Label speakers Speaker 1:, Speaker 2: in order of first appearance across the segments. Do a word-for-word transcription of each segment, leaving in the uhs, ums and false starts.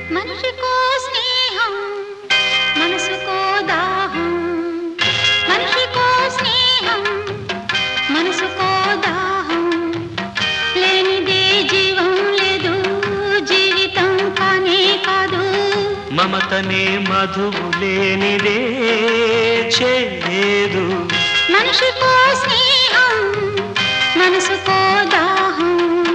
Speaker 1: మనిషికో స్నేహం మనసుకో దాహం మనిషికో స్నేహం మనసుకో దాహం లేనిదే జీవం లేదు జీవితం కానే కాదు
Speaker 2: మమతనే మధువు లేనిదే చేదు
Speaker 1: మనిషికో స్నేహం మనసుకో దాహం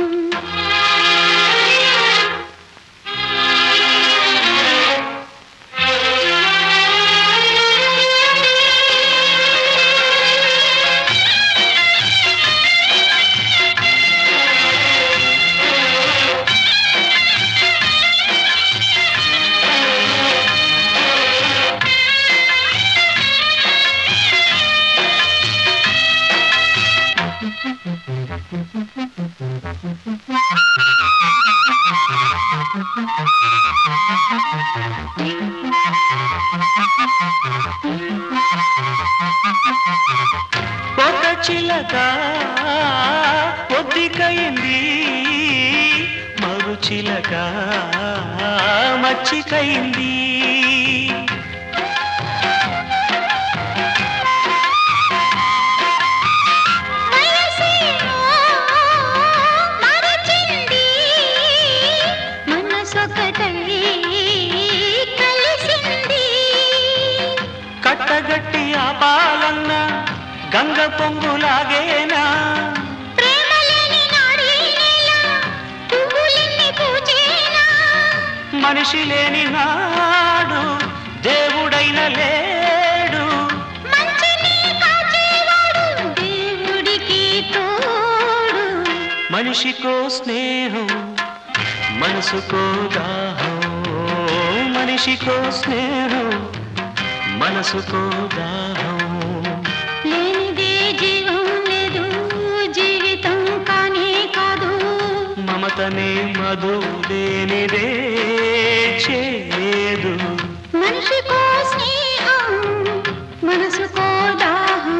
Speaker 2: ఒక చిలక పొద్దికైంది మరు చిలక మచ్చికైంది కట్టగట్టి ఆపాలన్న గంగ పొంగులాగేనా మనిషి లేని నాడు దేవుడైన లేడు
Speaker 1: దేవుడికి తోడు
Speaker 2: మనిషికో స్నేహం మనసుకో దాహం మనిషికో స్నేహం మనసుకో దాహం
Speaker 1: లేనిదే జీవం లేదు జీవితం కానే కాదు
Speaker 2: మమతనే మధువు లేనిదే చేదు
Speaker 1: మనిషికో స్నేహం మనసుకో దాహం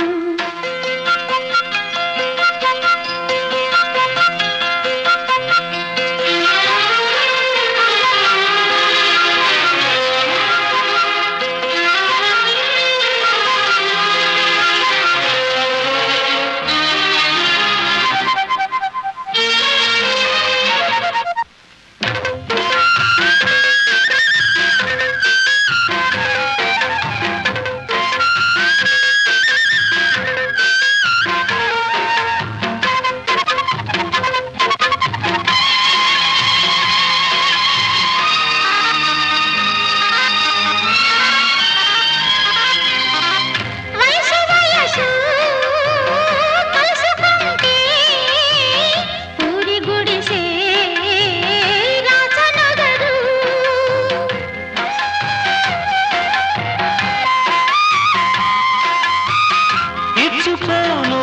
Speaker 2: ఇచ్చుకోను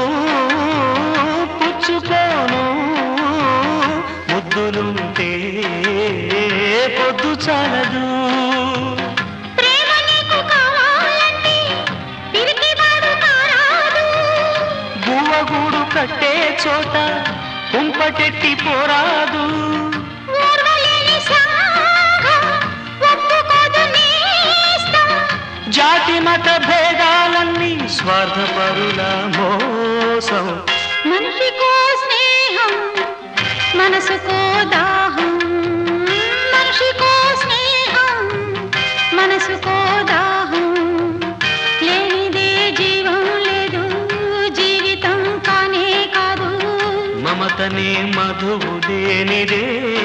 Speaker 2: పుచ్చుకోను ముద్దులుంటే పొద్దు చాలదు గువ్వగూడు కట్టే చోట కుంపటెట్టి పోరాదు జాతి మత భేదాలన్నీ స్వార్థపరుల మోసం
Speaker 1: మనిషికో స్నేహం మనసుకో దాహం మనిషికో స్నేహం మనసుకో దాహం లేనిదే జీవం లేదు జీవితం కానే కాదు
Speaker 2: మమతనే మధువు లేనిదే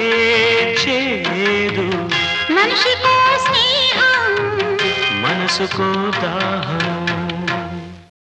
Speaker 2: చేదు
Speaker 1: మనిషికో స్నేహం
Speaker 2: మనసుకో దాహం